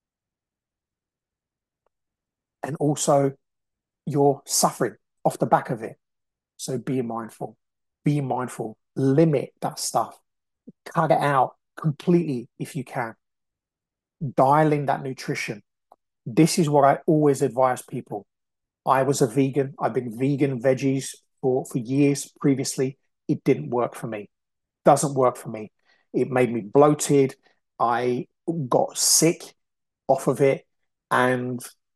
And also, you're suffering off the back of it. So be mindful. Be mindful. Limit that stuff. Cut it out completely if you can. Dial in that nutrition. This is what I always advise people. I was a vegan. I've been vegan veggies for years previously. It didn't work for me. Doesn't work for me. It made me bloated. I got sick off of it, and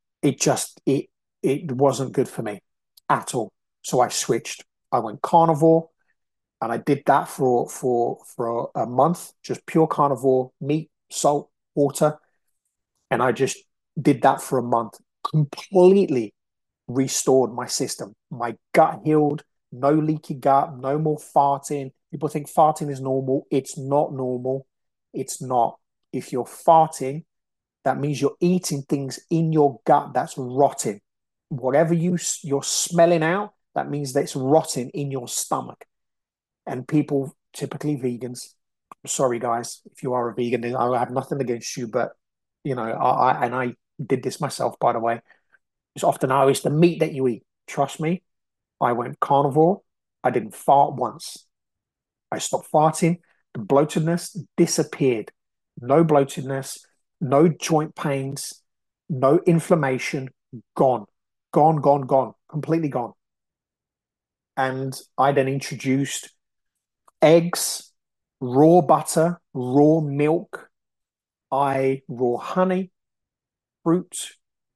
it wasn't good for me at all. So I switched. I went carnivore, and I did that for a month, just pure carnivore, meat, salt, water, and I just did that for a month. Completely restored my system. My gut healed, no leaky gut, no more farting. People think farting is normal. It's not normal. It's not. If you're farting, that means you're eating things in your gut that's rotting. Whatever you're smelling out, that means that it's rotting in your stomach. And people, typically vegans, sorry guys, if you are a vegan, I have nothing against you, but I did this myself, by the way. It's often, oh, it's the meat that you eat. Trust me, I went carnivore. I didn't fart once. I stopped farting. The bloatedness disappeared. No bloatedness, no joint pains, no inflammation. Gone, gone, gone, gone, completely gone. And I then introduced eggs, raw butter, raw milk, raw honey, fruit.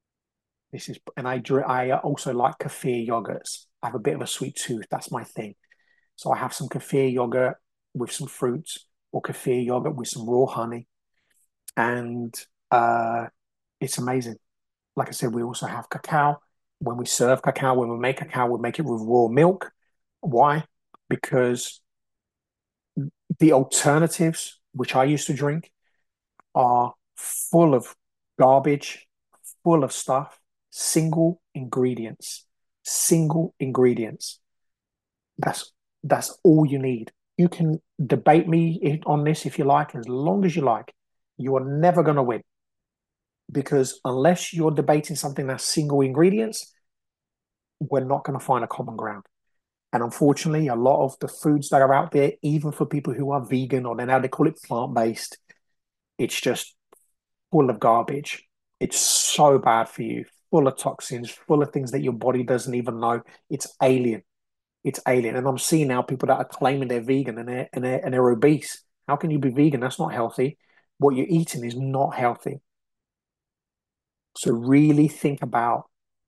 I also like kefir yogurts. I have a bit of a sweet tooth. That's my thing. So I have some kefir yogurt with some fruits, or kefir yogurt with some raw honey, and uh, it's amazing. Like I said, we also have cacao. When we serve cacao, when we make cacao, we make it with raw milk. Why? Because the alternatives, which I used to drink, are full of garbage, full of stuff, single ingredients, single ingredients. That's that's all you need. You can debate me on this if you like, as long as you like. You are never going to win because unless you're debating something that's single ingredients, we're not going to find a common ground. And unfortunately, a lot of the foods that are out there, even for people who are vegan or then now they call it plant based, it's just full of garbage. It's so bad for you, full of toxins, full of things that your body doesn't even know. It's alien. It's alien. And I'm seeing now people that are claiming they're vegan and they're obese. How can you be vegan? That's not healthy. What you're eating is not healthy. So really think about,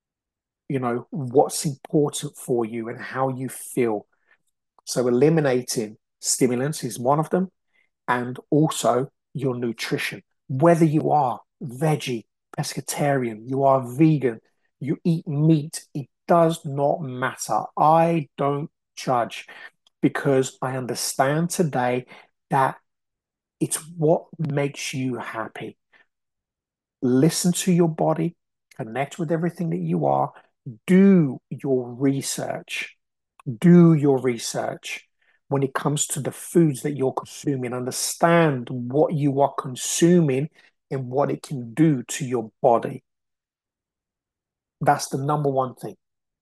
what's important for you and how you feel. So eliminating stimulants is one of them, and also your nutrition. Whether you are veggie, pescatarian, you are vegan, you eat meat, it does not matter. I don't judge because I understand today that it's what makes you happy. Listen to your body, connect with everything that you are, do your research. Do your research when it comes to the foods that you're consuming. Understand what you are consuming and what it can do to your body. That's the number one thing.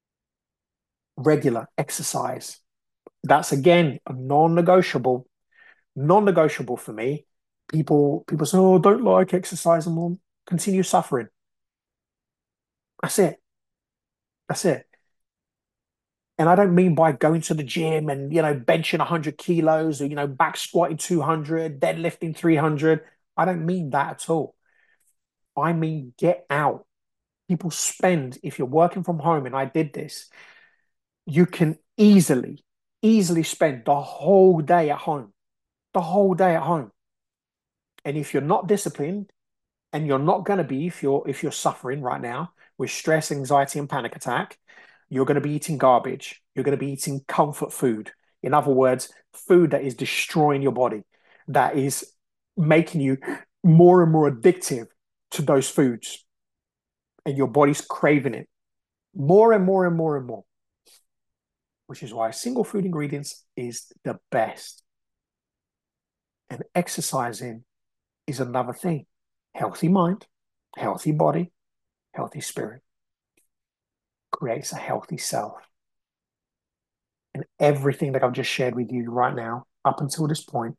Regular exercise. That's again a non-negotiable. Non-negotiable for me. People say, "Oh, I don't like exercising." Well, continue suffering. That's it. That's it. And I don't mean by going to the gym and, benching 100 kilos or, back squatting 200, deadlifting 300. I don't mean that at all. I mean, get out. People spend, if you're working from home, and I did this, you can easily spend the whole day at home, the whole day at home. And if you're not disciplined, and you're not going to be, if you're suffering right now with stress, anxiety, and panic attack, you're going to be eating garbage. You're going to be eating comfort food. In other words, food that is destroying your body, that is making you more and more addictive to those foods, and your body's craving it more and more and more and more, which is why single food ingredients is the best. And exercising is another thing. Healthy mind, healthy body, healthy spirit creates a healthy self. And everything that I've just shared with you right now, up until this point,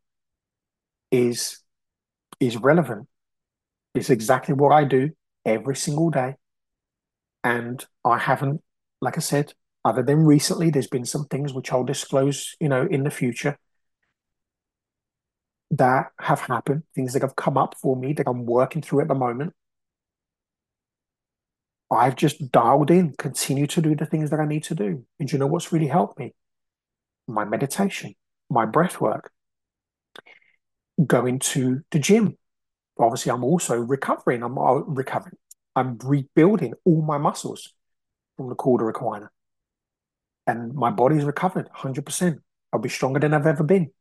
is relevant. It's exactly what I do every single day. And I haven't, like I said, other than recently, there's been some things which I'll disclose, in the future that have happened, things that have come up for me that I'm working through at the moment. I've just dialed in, continue to do the things that I need to do. And you know what's really helped me? My meditation, my breath work, going to the gym. Obviously, I'm also recovering. I'm recovering. I'm rebuilding all my muscles from the quarter recliner. And my body's recovered 100%. I'll be stronger than I've ever been.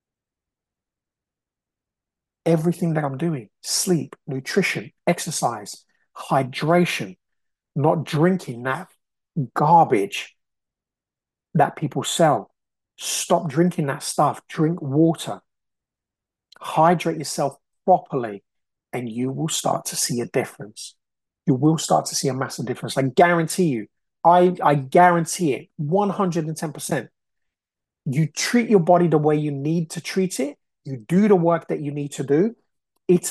Everything that I'm doing, sleep, nutrition, exercise, hydration, not drinking that garbage that people sell. Stop drinking that stuff. Drink water. Hydrate yourself properly, and you will start to see a difference. You will start to see a massive difference. I guarantee you. I guarantee it 110%. You treat your body the way you need to treat it. You do the work that you need to do. It's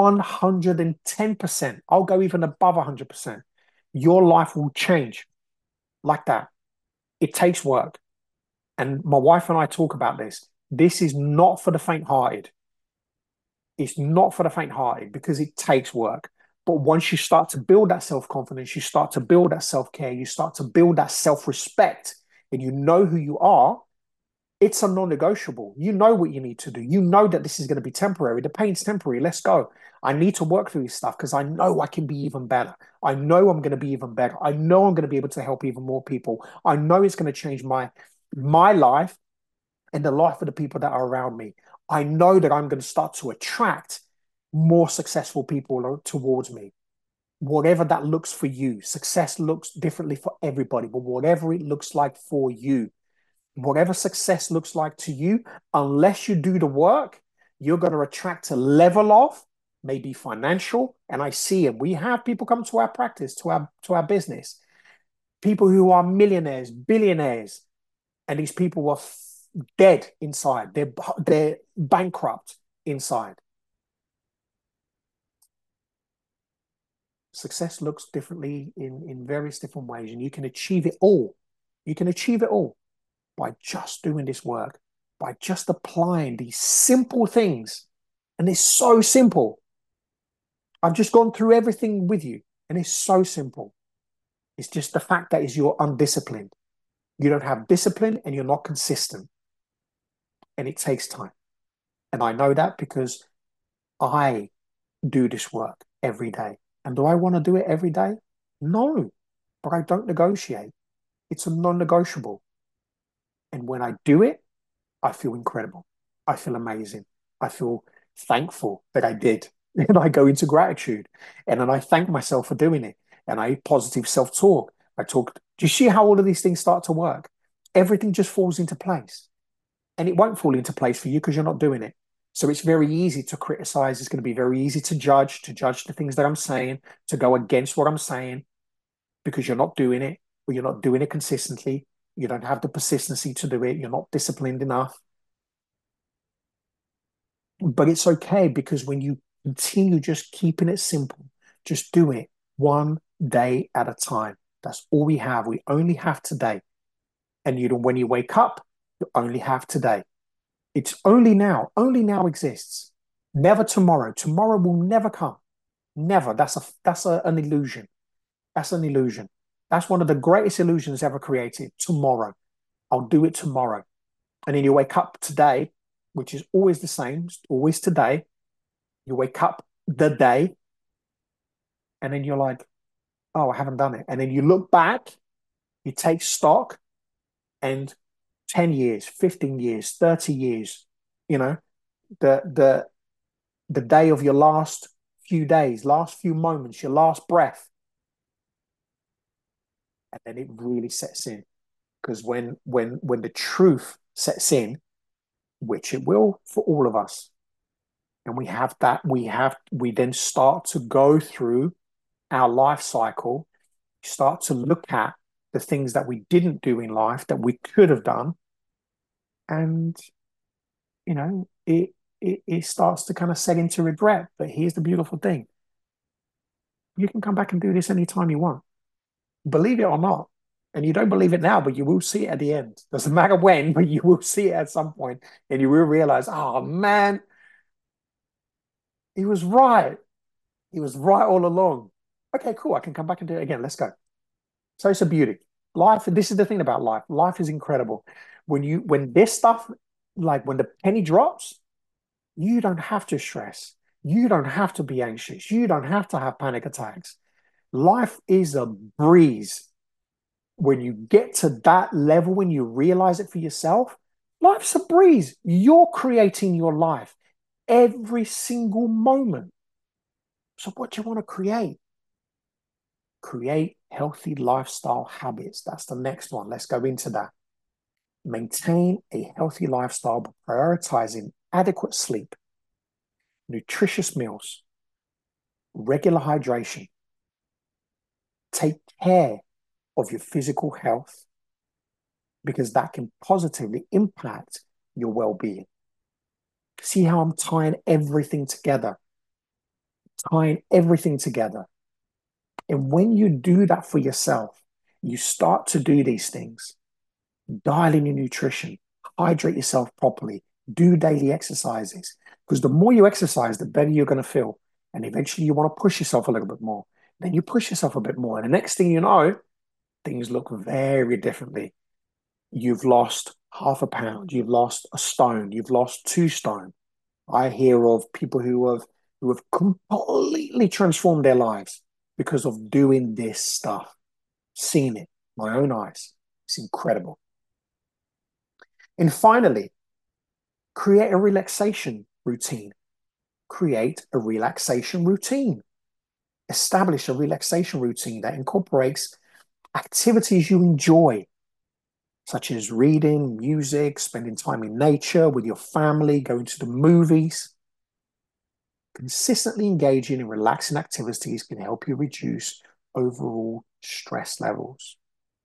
110%. I'll go even above 100%. Your life will change like that. It takes work. And my wife and I talk about this. This is not for the faint-hearted. It's not for the faint-hearted because it takes work. But once you start to build that self-confidence, you start to build that self-care, you start to build that self-respect, and you know who you are, it's a non-negotiable. You know what you need to do. You know that this is going to be temporary. The pain's temporary. Let's go. I need to work through this stuff because I know I can be even better. I know I'm going to be even better. I know I'm going to be able to help even more people. I know it's going to change my life and the life of the people that are around me. I know that I'm going to start to attract more successful people towards me. Whatever that looks for you, success looks differently for everybody, but whatever it looks like for you, whatever success looks like to you, unless you do the work, you're going to attract a level of maybe financial. And I see it. We have people come to our practice, to our business, people who are millionaires, billionaires, and these people are dead inside. They're bankrupt inside. Success looks differently in various different ways, and you can achieve it all. You can achieve it all by just doing this work, by just applying these simple things. And it's so simple. I've just gone through everything with you, and it's so simple. It's just the fact that is you're undisciplined. You don't have discipline and you're not consistent. And it takes time. And I know that because I do this work every day. And do I want to do it every day? No, but I don't negotiate. It's a non-negotiable. And when I do it, I feel incredible. I feel amazing. I feel thankful that I did. And I go into gratitude. And then I thank myself for doing it. And I positive self-talk. I talk. Do you see how all of these things start to work? Everything just falls into place. And it won't fall into place for you because you're not doing it. So it's very easy to criticize. It's going to be very easy to judge the things that I'm saying, to go against what I'm saying because you're not doing it or you're not doing it consistently. You don't have the persistency to do it. You're not disciplined enough. But it's okay because when you continue just keeping it simple, just do it one day at a time. That's all we have. We only have today. And when you wake up, you only have today. It's only now. Only now exists. Never tomorrow. Tomorrow will never come. Never. An illusion. That's an illusion. That's one of the greatest illusions ever created. Tomorrow. I'll do it tomorrow. And then you wake up today, which is always the same, always today. You wake up the day, and then you're like, oh, I haven't done it. And then you look back, you take stock, and 10 years, 15 years, 30 years, you know, the day of your last few days, last few moments, your last breath. And then it really sets in. Because when the truth sets in, which it will for all of us, and we then start to go through our life cycle, start to look at the things that we didn't do in life that we could have done, and it starts to kind of set into regret. But here's the beautiful thing: you can come back and do this anytime you want, believe it or not. And you don't believe it now, but you will see it at the end. Doesn't matter when, but you will see it at some point, and you will realize, oh man, he was right. He was right all along. Okay, cool. I can come back and do it again. Let's go. So it's a beauty. Life, this is the thing about life. Life is incredible. When this stuff, like when the penny drops, you don't have to stress. You don't have to be anxious. You don't have to have panic attacks. Life is a breeze. When you get to that level, when you realize it for yourself, life's a breeze. You're creating your life every single moment. So what do you want to create? Create healthy lifestyle habits. That's the next one. Let's go into that. Maintain a healthy lifestyle by prioritizing adequate sleep, nutritious meals, regular hydration. Take care of your physical health because that can positively impact your well-being. See how I'm tying everything together? Tying everything together. And when you do that for yourself, you start to do these things. Dial in your nutrition, hydrate yourself properly, do daily exercises. Because the more you exercise, the better you're going to feel. And eventually you want to push yourself a little bit more. Then you push yourself a bit more. And the next thing you know, things look very differently. You've lost half a pound, you've lost a stone, you've lost 2 stone. I hear of people who have completely transformed their lives because of doing this stuff. Seen it, my own eyes. It's incredible. And finally, create a relaxation routine. Create a relaxation routine. Establish a relaxation routine that incorporates activities you enjoy, such as reading, music, spending time in nature with your family, going to the movies. Consistently engaging in relaxing activities can help you reduce overall stress levels.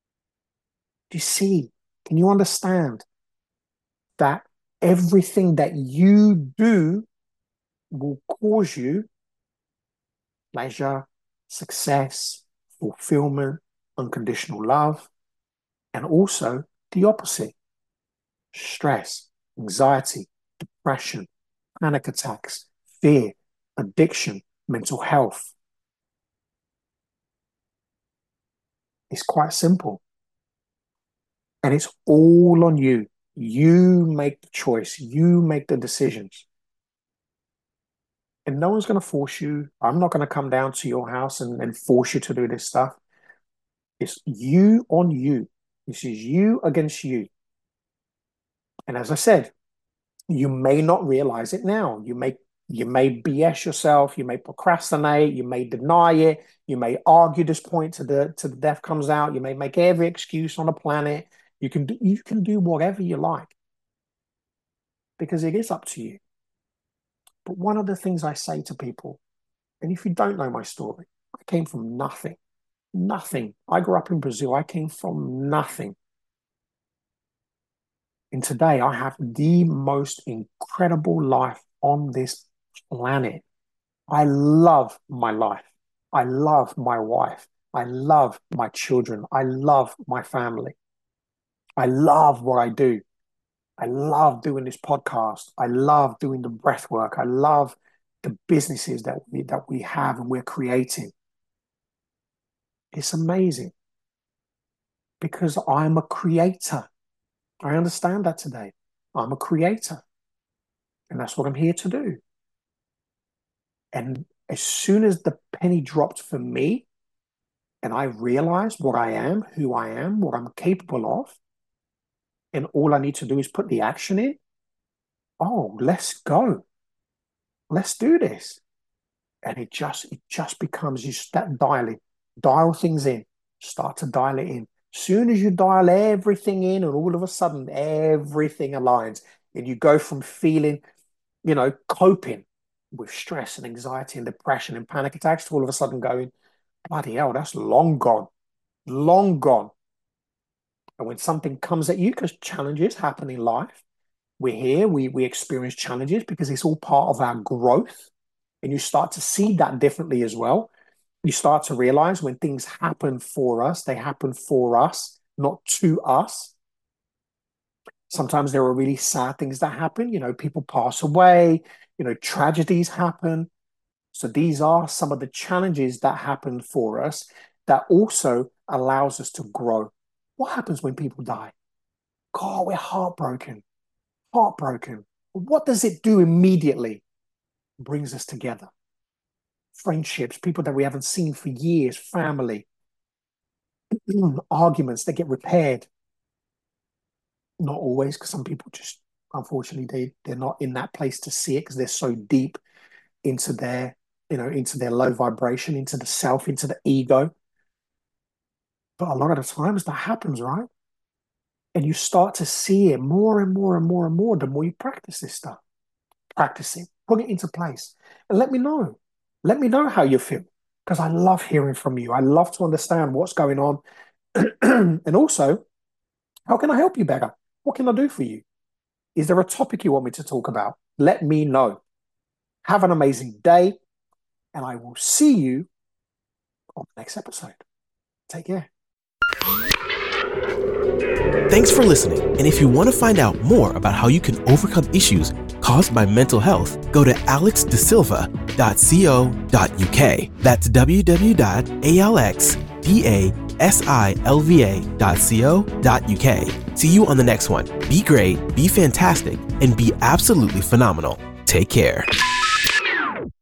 Do you see? Can you understand that everything that you do will cause you pleasure, success, fulfillment, unconditional love, and also the opposite: stress, anxiety, depression, panic attacks, fear, addiction, mental health. It's quite simple. And it's all on you. You make the choice. You make the decisions. And no one's going to force you. I'm not going to come down to your house and force you to do this stuff. It's you on you. This is you against you. And as I said, you may not realize it now. You may BS yourself. You may procrastinate. You may deny it. You may argue this point to the death comes out. You may make every excuse on the planet. You can do whatever you like, because it is up to you. But one of the things I say to people, and if you don't know my story, I came from nothing. Nothing. I grew up in Brazil. I came from nothing. And today I have the most incredible life on this planet. I love my life. I love my wife. I love my children. I love my family. I love what I do. I love doing this podcast. I love doing the breath work. I love the businesses that we have and we're creating. It's amazing because I'm a creator. I understand that today. I'm a creator. And that's what I'm here to do. And as soon as the penny dropped for me and I realized what I am, who I am, what I'm capable of, and all I need to do is put the action in, oh, let's go. Let's do this. And it just becomes, you start dial things in, start to dial it in. Soon as you dial everything in, and all of a sudden everything aligns, and you go from feeling, coping with stress and anxiety and depression and panic attacks to all of a sudden going, bloody hell, that's long gone, long gone. And when something comes at you, because challenges happen in life, we're here, we experience challenges because it's all part of our growth. And you start to see that differently as well. You start to realize when things happen for us, they happen for us, not to us. Sometimes there are really sad things that happen. People pass away, tragedies happen. So these are some of the challenges that happen for us that also allows us to grow. What happens when people die? God, we're heartbroken. What does it do immediately? It brings us together. Friendships, people that we haven't seen for years, family, arguments that get repaired. Not always, because some people just, unfortunately, they're not in that place to see it because they're so deep into their, into their low vibration, into the self, into the ego. But a lot of the times that happens, right? And you start to see it more and more and more and more the more you practice this stuff. Practice it, put it into place, and let me know. Let me know how you feel, because I love hearing from you. I love to understand what's going on. And also, how can I help you better? What can I do for you? Is there a topic you want me to talk about? Let me know. Have an amazing day, and I will see you on the next episode. Take care. Thanks for listening. And if you want to find out more about how you can overcome issues caused by mental health, go to alexdasilva.co.uk. That's www.alexdasilva.co.uk. See you on the next one. Be great, be fantastic, and be absolutely phenomenal. Take care.